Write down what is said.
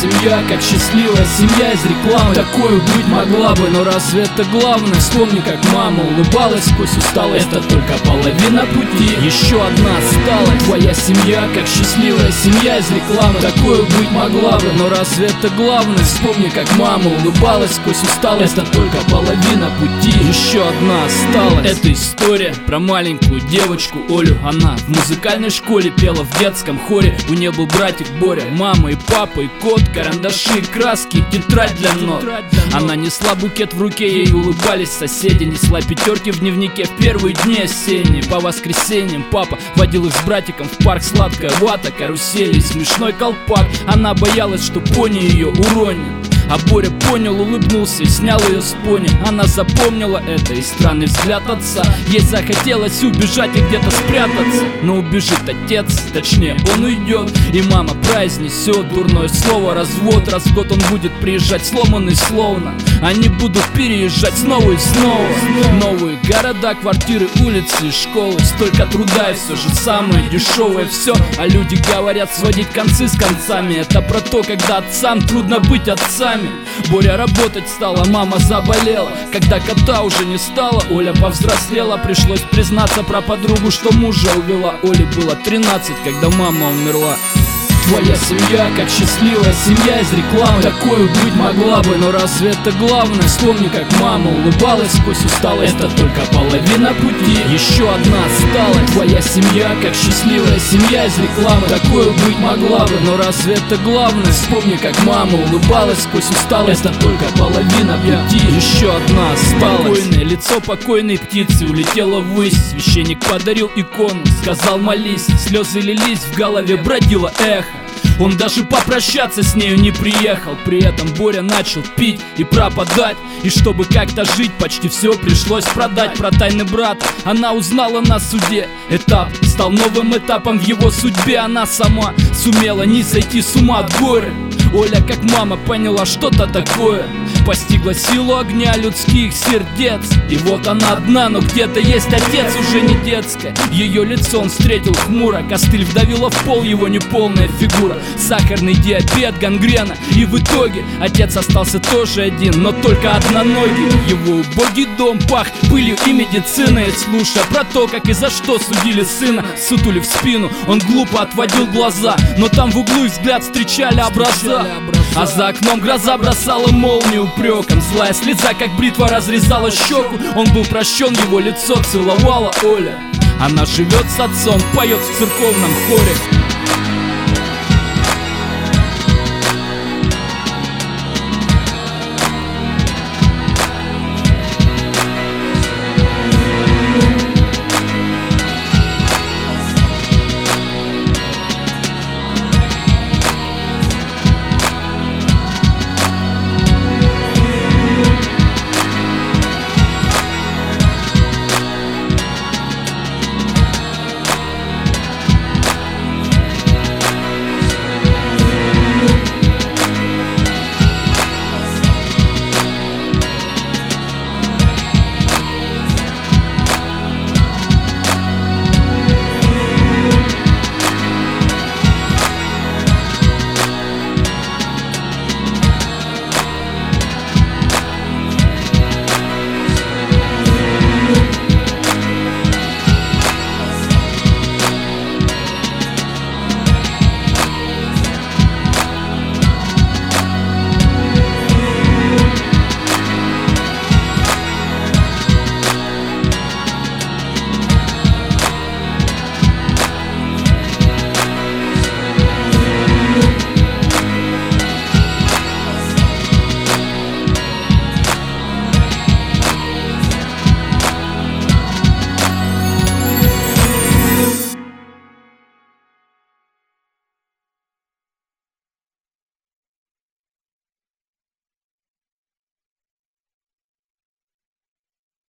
семья, как счастливая семья из рекламы. Такую быть могла бы, но разве это главное? Вспомни, как мама улыбалась сквозь усталость. Это только половина пути, еще одна осталась. Твоя семья, как счастливая семья из рекламы. Такую быть могла бы, но разве это главное? Вспомни, как мама улыбалась сквозь усталость. Это только половина пути, еще одна осталась. Это история про маленькую девочку Олю. Она в музыкальной школе пела в детском хоре. У нее был братик Боря, мама и папа, и кот, карандаши, краски, тетрадь для нот. Она несла букет в руке, ей улыбались соседи. Несла пятерки в дневнике в первые дни осенние. По воскресеньям папа водил их с братиком в парк. Сладкая вата, карусели, смешной колпак. Она боялась, что пони ее уронит. А Боря понял, улыбнулся и снял ее с пони. Она запомнила это и странный взгляд отца. Ей захотелось убежать и где-то спрятаться. Но убежит отец, точнее он уйдет, и мама произнесет дурное слово развод. Раз в год он будет приезжать сломанный словно. Они будут переезжать снова и снова. Новые города, квартиры, улицы и школы. Столько труда и все же самое дешевое все. А люди говорят сводить концы с концами. Это про то, когда отцам трудно быть отцами. Боря работать стала, мама заболела. Когда кота уже не стало, Оля повзрослела. Пришлось признаться про подругу, что мужа увела. Оле было 13, когда мама умерла. Твоя семья, как счастливая семья из рекламы. Такую быть могла бы, но разве это главное? Вспомни, как мама улыбалась сквозь усталость. Это только половина пути, еще одна осталась. Твоя семья, как счастливая семья из рекламы. Такую быть могла бы, но разве это главное? Вспомни, как мама улыбалась сквозь усталость. Это только половина пути, еще одна осталась. Спокойное лицо покойной птицы улетело ввысь. Священник подарил икону, сказал молись. Слезы лились, в голове бродило эхо. Он даже попрощаться с нею не приехал. При этом Боря начал пить и пропадать. И чтобы как-то жить, почти все пришлось продать. Про тайны брата она узнала на суде. Этап стал новым этапом в его судьбе. Она сама сумела не сойти с ума от горя. Оля, как мама, поняла что-то такое. Постигла силу огня людских сердец. И вот она одна, но где-то есть отец, уже не детская. Ее лицо он встретил хмуро. Костыль вдавила в пол его неполная фигура. Сахарный диабет, гангрена. И в итоге отец остался тоже один, но только одноногий. Его убогий дом пах пылью и медициной. Слушая про то, как и за что судили сына, сутули в спину, он глупо отводил глаза. Но там в углу их взгляд встречали образа. А за окном гроза бросала молнию упреком. Злая слеза, как бритва, разрезала щеку. Он был прощен, его лицо целовала Оля. Она живет с отцом, поет в церковном хоре.